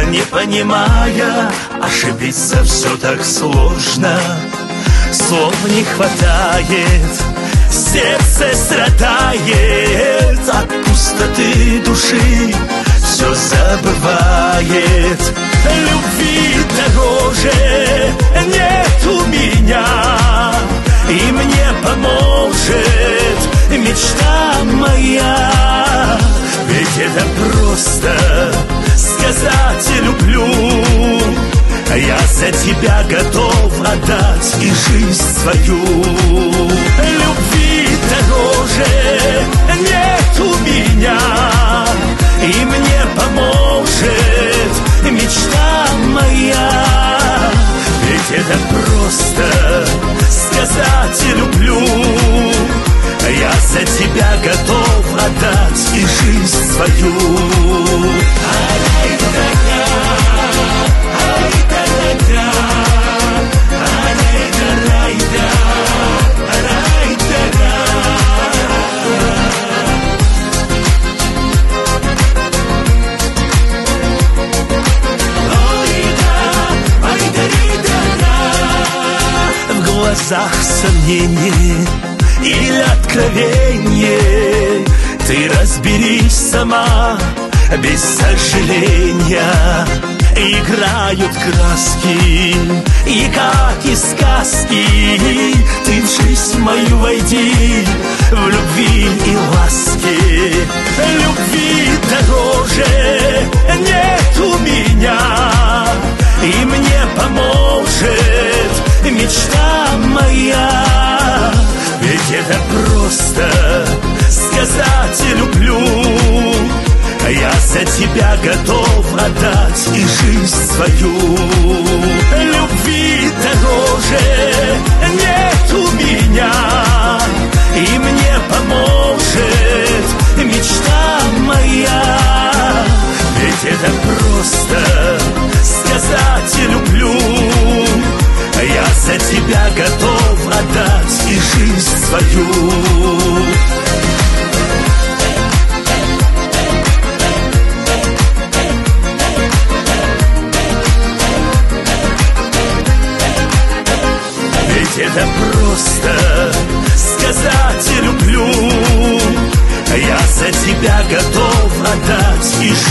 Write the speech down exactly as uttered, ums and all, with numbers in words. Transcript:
не понимая, ошибиться все так сложно. Слов не хватает, сердце страдает от пустоты души, все забывает. Любви дороже нет у меня, и мне поможет мечта моя. Ведь это просто сказать люблю. Я за тебя готов отдать и жизнь свою. Любви дороже нет у меня, и мне поможет мечта моя. Ведь это просто сказать люблю. Я за тебя готов отдать и жизнь свою. В глазах сомнение или откровение, ты разберись сама, без сожаления. Играют краски, и как из сказки, ты в жизнь мою войди, в любви и ласке. Любви дороже нет у меня, и мне поможет мечта моя. Ведь это просто сказать люблю. Я за тебя готов отдать и жизнь свою. Любви дороже нет у меня, и мне поможет мечта моя. Ведь это просто сказать люблю. Я за тебя готов отдать и жизнь свою. Это просто сказать люблю. Я за тебя готов отдать и жизнь.